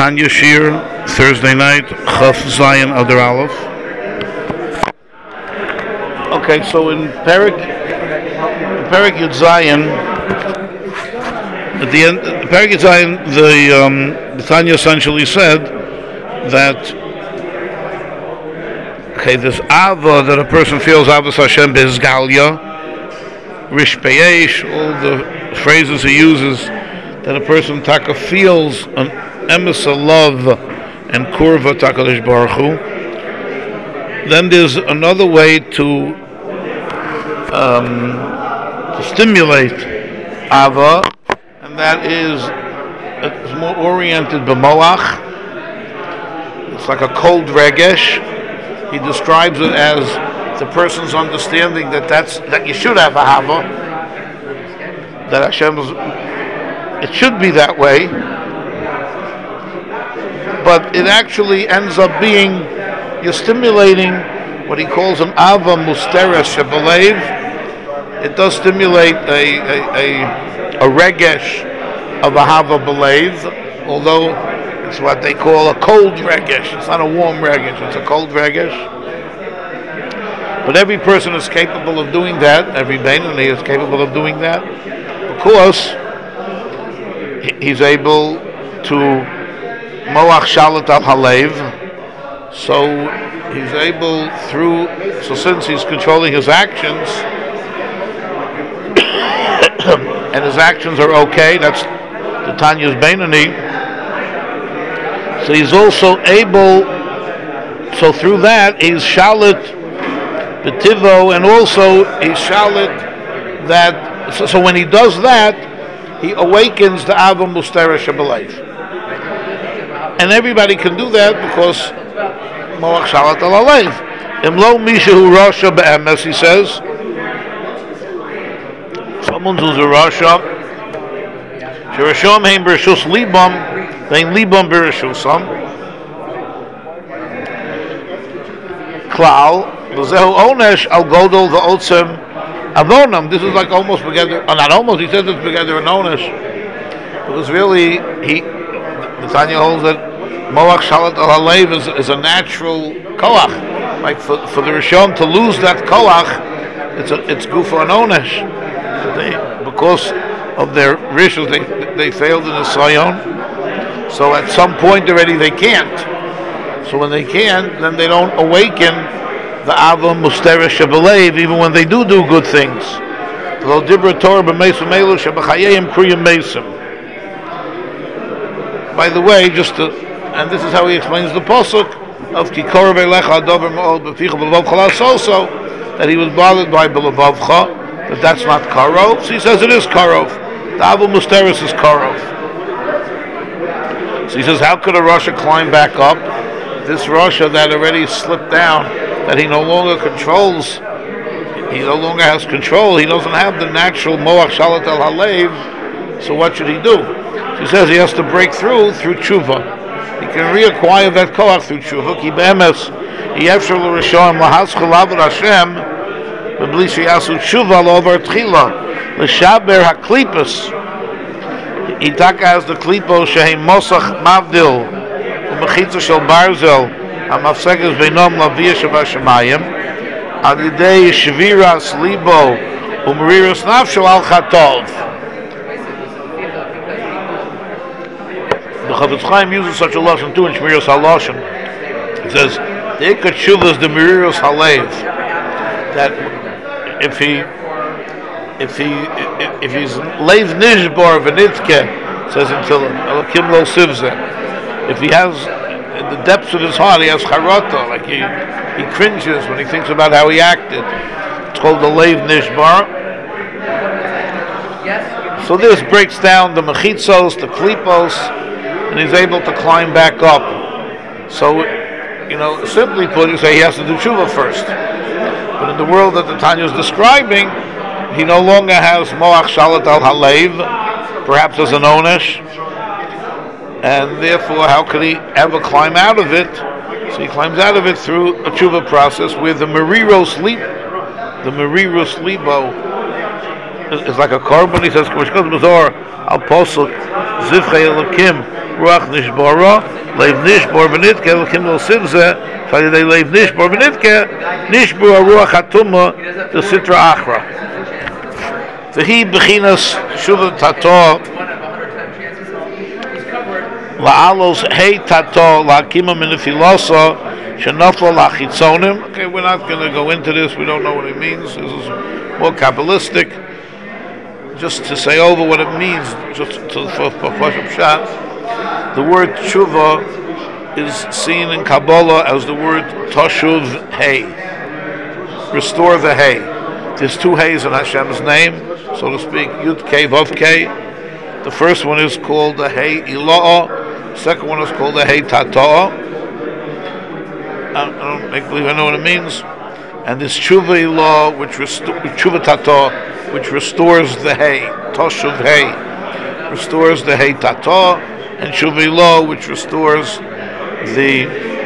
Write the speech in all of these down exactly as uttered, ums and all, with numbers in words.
Tanya Shir, Thursday night, Chaf Zion Adar Aleph. Okay, so in Perik, in Perik Yud Zion, at the end, Perik Yud Zion, the, um, the Tanya essentially said that, okay, this Ava that a person feels, Avas Hashem Bezgalia, Rish Peyesh, all the phrases he uses, that a person taka feels an emes of love and kurva takalish baruch Hu. Then there's another way to um, to stimulate ava, and that is it's more oriented b'moach. It's like a cold regesh. He describes it as the person's understanding that that's that you should have a hava, that Hashem is, it should be that way, but it actually ends up being you're stimulating what he calls an ava musteres shebalev. It does stimulate a a, a, a regesh of a hava balev, although it's what they call a cold regesh. It's not a warm regesh, it's a cold regesh. But every person is capable of doing that. Every Beinoni is capable of doing that, because he's able to moach shalat al halev. So he's able through. So since he's controlling his actions, and his actions are okay, that's the Tanya's Beinoni. So he's also able. So through that, he's shalat b'tivo, and also he's shalit that. So, so when he does that, he awakens the ava mustera shebalev, and everybody can do that because moach shalat al halev. Imlo mishahu rasha be'emes, he says, someone who's a rasha, shirashom hein bereshus libam, vein libam bereshusam, klal. This is like almost together, oh, not almost, he says it's together an onesh, because really, he, the Tanya holds that Moach Shalat al Halev is, is a natural koach. Like for, for the Rishon to lose that koach, it's a, it's good for an onesh. They, because of their rishos, they they failed in the sayon. So at some point already they can't. So when they can't, then they don't awaken the ava mustera shebalev, even when they do do good things. Lo dibra Torah b'meisum elu shebachayim kriyim meisim. By the way, just to, and this is how he explains the pasuk of Kikor ve'lecha adover ma'ol b'ficha b'levavcha also, that he was bothered by b'levavcha, but that's not karov. So he says it is karov. The ava musteris is karov. So he says, how could a Rasha climb back up? This Rasha that already slipped down, that he no longer controls, he no longer has control, he doesn't have the natural moach shalat al halev, so what should he do? He says he has to break through through tshuva. He can reacquire that koach through tshuva. Ki be'emes yefshar l'rishon lahaschol avad Hashem b'bli sheyasu tshuva lo'over tchila l'shaber haklipos. Itaka has the klipos shehem mosach mavdil u'mechitza shel barzel המפסקת בינם להביא שבשמיים על ידי שבירת ליבו ומרירות נפשו על חטוב. The Chafetz Chaim uses such a lashon too in Shmiras HaLashon. It says the Ikar Tshuva is the Meriros Halev, that if he if he if he's leiv nishbar v'nitke, says until Elokim lo sivze, if he has in the depths of his heart, he has charata, like he he cringes when he thinks about how he acted. It's called the leiv nishbar. So this breaks down the mechitzos, the klipos, and he's able to climb back up. So, you know, simply put, you say he has to do tshuva first. But in the world that the Tanya is describing, he no longer has moach shalat al halev, perhaps as an onesh. And therefore, how could he ever climb out of it? So he climbs out of it through a tshuva process where the meriro sleep, the meriro sleepo, is, is like a carbon. He says, "Al posuk zivchei elokim ruach nishbora, leiv nishbor benitke, l'kim lo sivze, fayidei leiv nishbor benitke, nishbor ruach hatuma, the sitra achra. V'hi bechinas shuva tato, la'alos hei tato, la'akima min filosa, shenafla la'chitzonim. Okay, we're not going to go into this, we don't know what it means, this is more Kabbalistic. Just to say over what it means, just to, for Pashup Shah, the word tshuva is seen in Kabbalah as the word Toshuv Hay, restore the hay. There's two hays in Hashem's name, so to speak, Yud Kei Vav Kei. The first one is called the Hay Ila'ah, the second one is called the Hay Tata'ah. I don't make believe I know what it means. And this tshuva Ila'ah, which restores tshuva Tata'ah, which restores the hay, Toshuv Hay, restores the hay Tata'ah, and tshuva Ila'ah, which restores the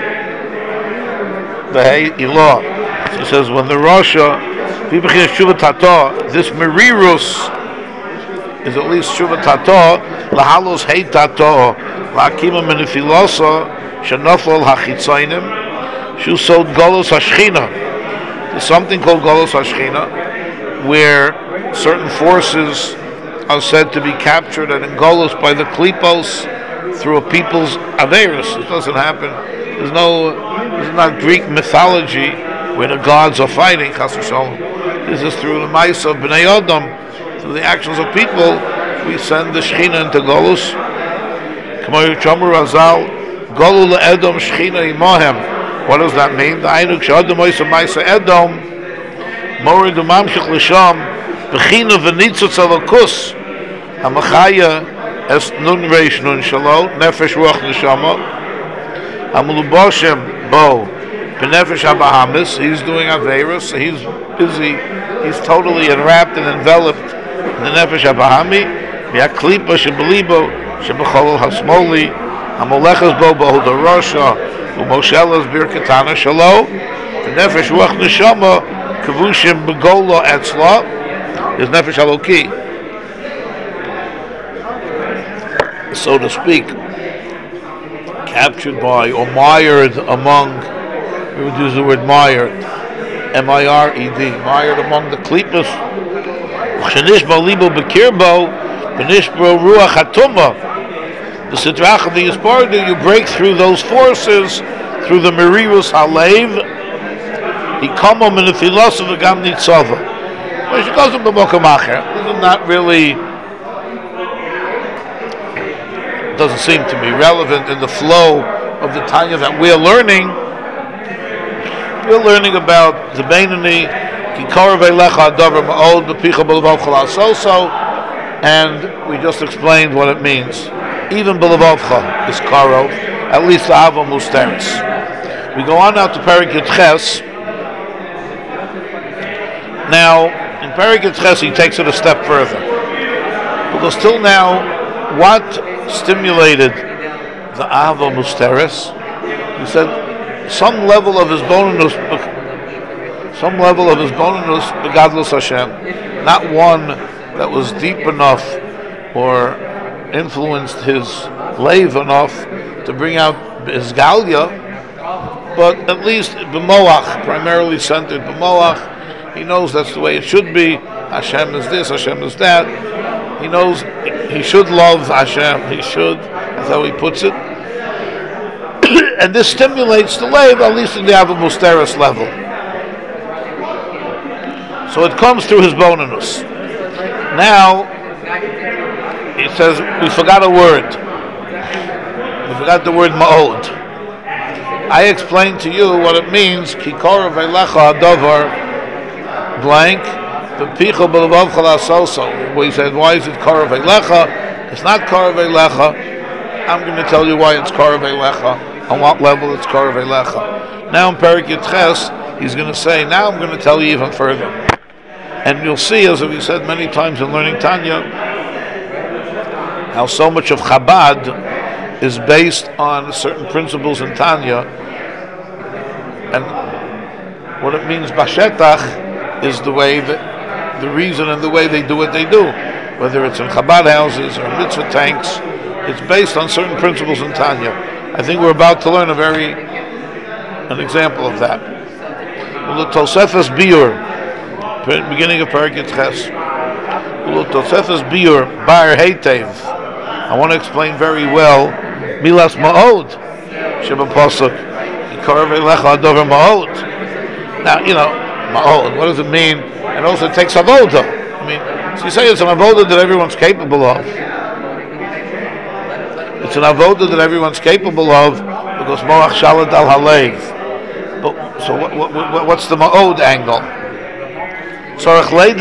the hay Ila'ah. So it says when the Rasha, tshuva Tata'ah, this merirus is at least tshuva Tata'ah, lahalos hay Tata'ah, la'akima min nefilasa, shenafal hachitzainim, shusod golos hashchina. There's something called golos hashchina, where certain forces are said to be captured and engolos by the klipos through a people's averis. It doesn't happen. There's no, this is not Greek mythology where the gods are fighting. This is through the Maisa of Bnei Adam, through the actions of people. We send the Shechina into Golus. K'mo Chomer Razal, Golu le'Edom Shechina imohem. What does that mean? The Ainuk Shadam Oisa Maisa Edom, Morid Umamshich Lisham, Bechina V'nitzot Zalokus, Hamachaya Es Nun Reish Nun Shalot, Nefesh Ruach Neshama, Hamuluboshem Bo, B'Nefesh HaBahamis. He's doing Aveirus, so he's busy, he's totally enwrapped and enveloped in the Nefesh HaBahami, V'Aklipa Shebelibo, Shebechol Hasmoli, Hamolechas Bo Beholda Rasha, Umoshelas Birkatana Shalo, B'Nefesh Ruach Neshama, Kavushim Begola Etzla, is Nefesh Haloki, so to speak, captured by or mired among, we would use the word mired, M I R E D, mired among the Klippas. Shenishba Libo Bekirbo, Benishbro Ruach Hatuma, the Sidrach of the Yispardu, you break through those forces, through the Merirus Halev, Ikamom in the philosopher Gam Nitzava. Well, she goes to B'Mokamacher. This is not really, doesn't seem to be relevant in the flow of the Tanya that we're learning. We're learning about the Beinani, Kikar Veilecha Adavar Ma'od B'Picha B'Levav Chalasoso, and we just explained what it means. Even B'Levavcha is Karov, at least the Ava Musteris. We go on now to Perek Yitches. Now, in Perek Yitches, he takes it a step further. Because till now, what stimulated the Ava Musteris? He said, some level of his bonus, some level of his bonus begadlus Hashem, not one that was deep enough or influenced his lave enough to bring out his galia, but at least b'moach, primarily centered b'moach. He knows that's the way it should be. Hashem is this, Hashem is that. He knows he should love Hashem. He should, that's how he puts it. And this stimulates the lave, at least in the Ava Musteris level. So it comes through his bonus. Now, he says, we forgot a word. We forgot the word ma'od. I explained to you what it means, Kikor Veilecha Adavar, blank, the Picha B'Levav Chalasoso. We said, why is it Kor Veilecha? It's not Kor Veilecha. I'm going to tell you why it's Kor Veilecha, on what level it's Kor Veilecha. Now in Perek Yitches, he's going to say, now I'm going to tell you even further. And you'll see, as we said many times in learning Tanya, how so much of Chabad is based on certain principles in Tanya, and what it means Bashetach is the way that, the reason and the way they do what they do, whether it's in Chabad houses or mitzvah tanks, it's based on certain principles in Tanya. I think we're about to learn a very an example of that. Ulu Tosefes Biur, beginning of Parakit Ches. Ulu Tosefes Biur Bar Heitev. I want to explain very well Milas Ma'od Sheba Pasuk Yikarev Elecha Adover Ma'od. Now, you know, Ma'od, what does it mean? And also it takes Avoda. I mean, so you say it's an Avoda that everyone's capable of. It's an Avoda that everyone's capable of because Moach Shalat Al Halev. But so what, what, what, what's the Ma'od angle? So you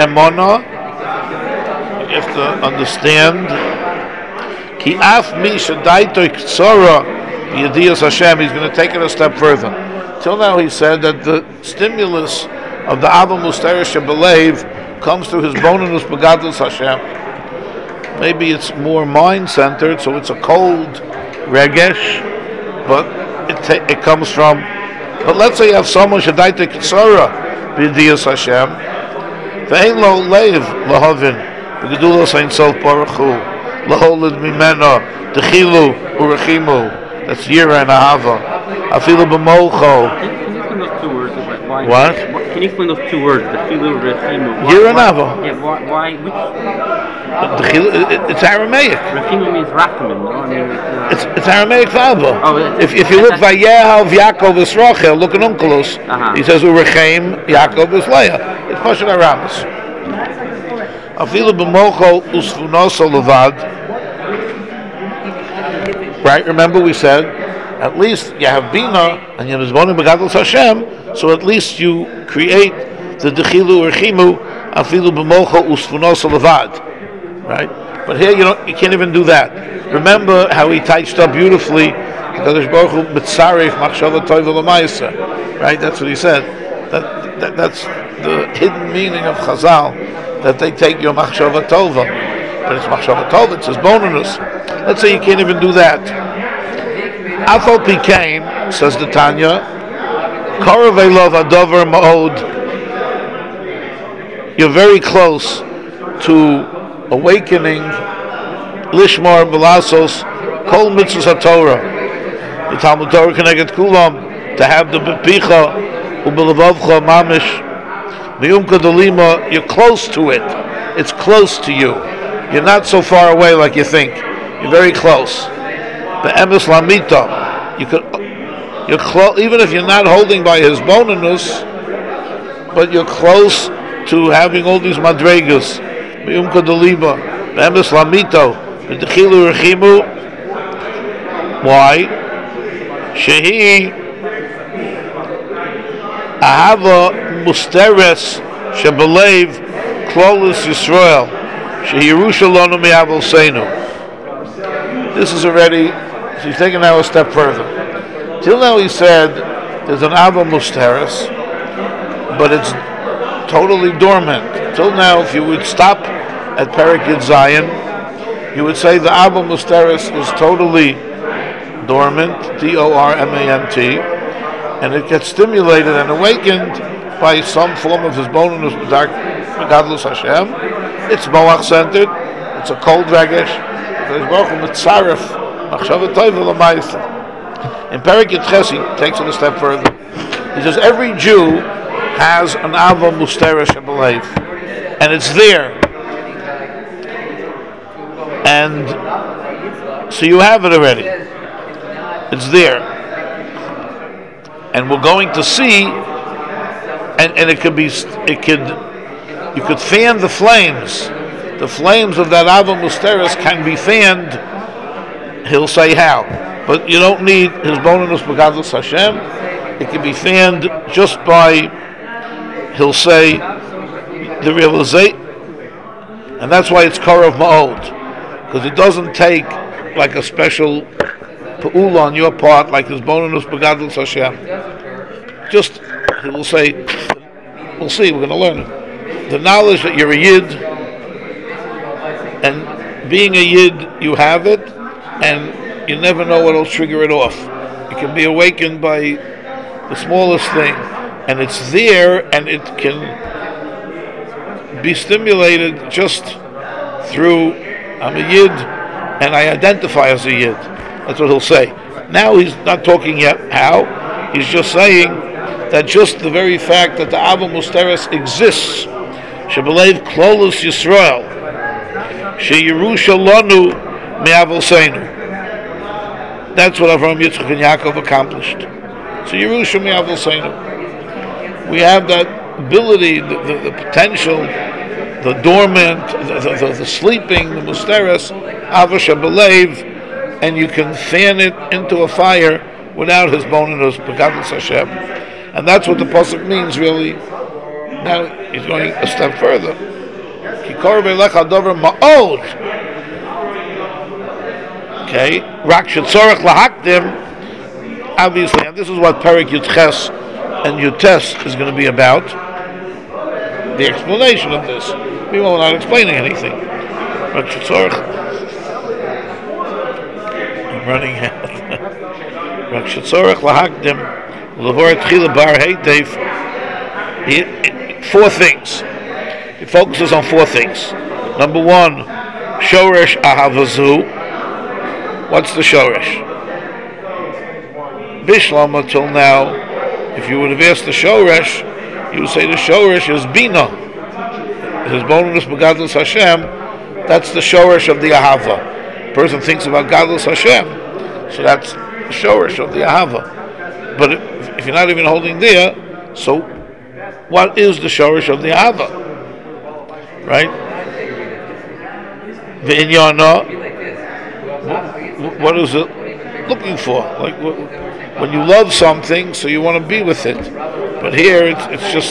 have to understand Ki af mi shadaito ksara b'yediyas Hashem. He's going to take it a step further. Till now he said that the stimulus of the Abba Musteres Shebelev comes through his bonus begadlus Hashem. Maybe it's more mind-centered, so it's a cold regesh, but it ta- it comes from. But let's say you have someone shadaita kitzara b'yediyas Hashem, ve'ein lo leiv lahavin b'gedulas ein sof baruch hu laholid mimena dechilu urechimu. That's yira and ahava. Afilu b'mocho. Can you explain those two words? Like why, what? Can you explain those two words? Dechilu urechimu. Yira and ahava. Yeah. Why? Why which? Dechilu, it, it's Aramaic. Rechimu means rachamim. No? I mean, it's, uh, It's, it's Aramaic Vava. Oh, it- if if you look Vayehav Yaakov Yisrachel, look at Unkelos. Uh-huh. He says Urechem Yaakov Yisleah. It's Pashut Aramis. Afilu b'mocho usfunoso levad. Right? Remember we said at least you have bina and you have mizbonim begadol Hashem, so at least you create the dechilu urchimu afilu b'mocho usfunoso levad. Right? But here you don't, you can't even do that. Remember how he touched up beautifully, Kadosh Baruch Hu mitzaref machshava tova l'mayisa. Right? That's what he said. That, that that's the hidden meaning of Chazal, that they take your machshava tova, but it's machshava tova. It's his bonus. Let's say you can't even do that. Afal Pikain, says the Tanya, Karavei lov adover ma'od. You're very close to awakening Lishmar Belasos Kol Mitzvahs HaTorah. The Talmud Torah Keneged Kulam, to have the Bepicha Ubelavavcha Mamish Miyumka Delima. You're close to it. It's close to you. You're not so far away like you think. You're very close. The Emes Lamita. You could, you're close, even if you're not holding by his bonus, but you're close to having all these madregas. Miyumka Delima. The Emes Lamito. The Dechilu Rechimu. Why? Shehi Ahava Musteres Shebelev Klolus Yisrael Shehi Yerushalonu Mi'avol Seinu. This is already, he's taking now a step further. Till now he said there's an Ahava Musteres, but it's totally dormant. Till now, if you would stop at Perek Yud Zayin, you would say the Ahava Musteres is totally dormant, D O R M A N T, and it gets stimulated and awakened by some form of his bonus Megadlus Hashem. It's Moach centered, it's a cold dragish, in Perek Yud Ches he takes it a step further. He says every Jew has an Ahava Musteres Shebelev, and it's there. And so you have it already. It's there. And we're going to see, and, and it could be, it could, you could fan the flames. The flames of that Ahava Musteres can be fanned. He'll say how. But you don't need his bonus begadlus Hashem. It can be fanned just by, he'll say, the realization. And that's why it's Karav Ma'od. Because it doesn't take like a special pa'ula on your part, like his bonus begadlus Hashem. Just, he will say, we'll see, we're going to learn it. The knowledge that you're a Yid, and being a Yid, you have it, and you never know what will trigger it off. It can be awakened by the smallest thing, and it's there, and it can be stimulated just through, I'm a Yid, and I identify as a Yid. That's what he'll say. Now he's not talking yet how. He's just saying that just the very fact that the Ava Musteres exists, Shebelev Klolus Yisrael, Sheyerusha Lanu Me'avoseinu. That's what Avraham, Yitzchak, and Yaakov accomplished. So Yerusha Me'avoseinu. We have that ability, the, the, the potential, the dormant, the, the, the sleeping, the Musteres, Ava Shebelev, and you can fan it into a fire without his bonus, Begadlus Hashem. And that's what the pasuk means, really. Now he's going a step further. Okay, Rak Shetzorach Lahakdim. Obviously, and this is what Perek Yutches and Yutes is going to be about. The explanation of this. We will not explaining anything. Rak Shetzorach. Running out. Rak Shetzorach Lahakdim L'vor Tchila Bar Heitev. Four things. He focuses on four things. Number one, Shoresh Ahavazu. What's the Shoresh? Bishlama till now, if you would have asked the Shoresh, you would say the Shoresh is Bina. His bonus Begadlus Hashem. That's the Shoresh of the Ahava. Person thinks about Gadlus Hashem, so that's the Shoresh of the Ahava. But if, if you're not even holding there, so what is the Shoresh of the Ahava? Right? The Inyana, what is it looking for? Like when you love something, so you want to be with it. But here, it's, it's just,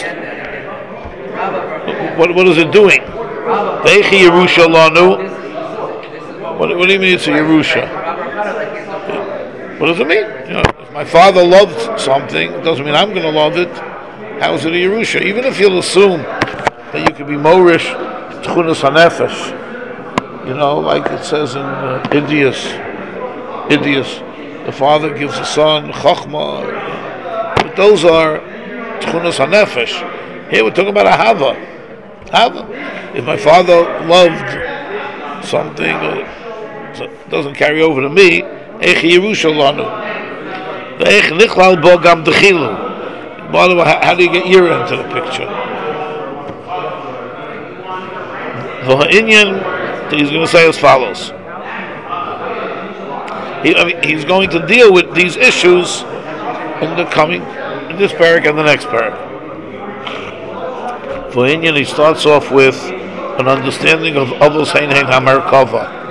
what, what is it doing? Ve'echi Yerusha Lanu. What, what do you mean it's a Yerusha? What does it mean? You know, if my father loved something, it doesn't mean I'm going to love it. How is it a Yerusha? Even if you'll assume that you could be Morish, Tchunas HaNefesh, you know, like it says in uh, Idias, Idias, the father gives the son Chachma, but those are Tchunas HaNefesh. Here we're talking about Ahava. Ahava. If my father loved something, uh, so it doesn't carry over to me. Eich Yerusha Lanu. Ve'eich Nichlal Bo Gam Dechilu. How do you get Yira into the picture? The Ha'inyan, he's going to say as follows. He, I mean, he's going to deal with these issues in the coming, in this parak and the next parak. For Ha'inyan, he starts off with an understanding of Avos Hein Hein HaMerkava.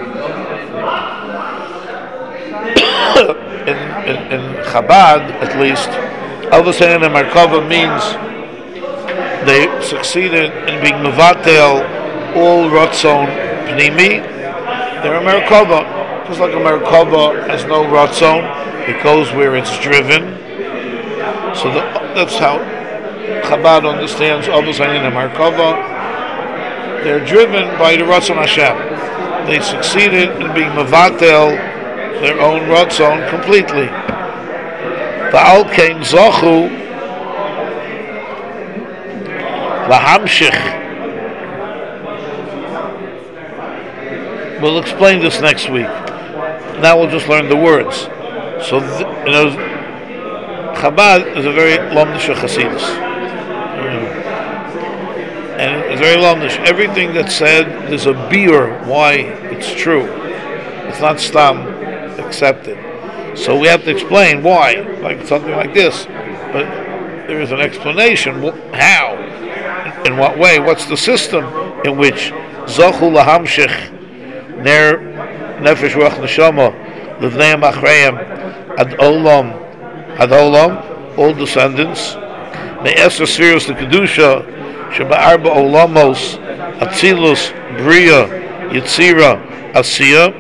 In, in, in Chabad, at least, Avos Hein Hein HaMerkava means they succeeded in being Mevatel all Ratzon Pnimi. They're a Merkava. Just like a Merkava has no Ratzon, it goes where it's driven. So the, that's how Chabad understands Avos Hein Hein HaMerkava. They're driven by the Ratzon Hashem. They succeeded in being Mevatel their own Ratzon completely. Va'al kein zochu lahamshich. We'll explain this next week. Now we'll just learn the words. So, th- you know, Chabad is a very Lomdish Chasidus. And it's very Lomdish. Everything that's said, there's a beer why it's true. It's not stam accepted. So we have to explain why, like something like this. But there is an explanation how, in what way, what's the system in which Zochu lahamshich ner nefesh ruach neshama levneim achreim ad olam ad olam, all descendants me'eser spheres the kedusha sheba arba olamos atzilus bria yitzira asiya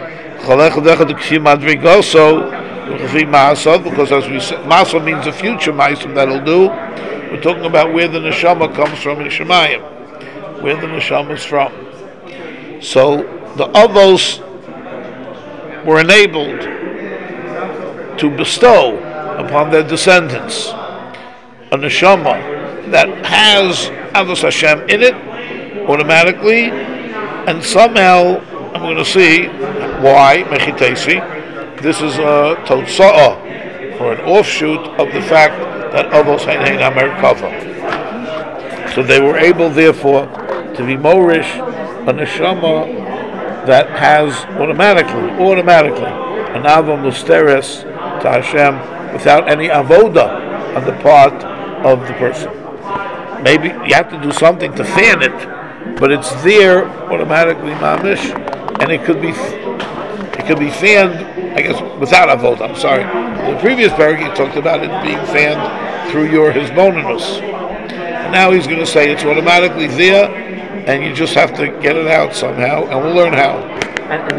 also because as we said, Masa means a future Ma'asim that'll do. We're talking about where the neshama comes from in Shemayim, where the neshama is from. So the Avos were enabled to bestow upon their descendants a neshama that has Avos Hashem in it automatically, and somehow and we're going to see why Mechitesi. This is a Totsa'ah, or an offshoot of the fact that Avos Hein Hein Amerikava. So they were able, therefore, to be Morish, a Neshama that has automatically, automatically, an Ava Musteres to Hashem without any Avoda on the part of the person. Maybe you have to do something to fan it, but it's there automatically, mamish, and it could be it could be fanned, I guess, without avoda. I'm sorry. In the previous paragraph, he talked about it being fanned through your hisbonenus. And now he's going to say it's automatically there, and you just have to get it out somehow, and we'll learn how. And, and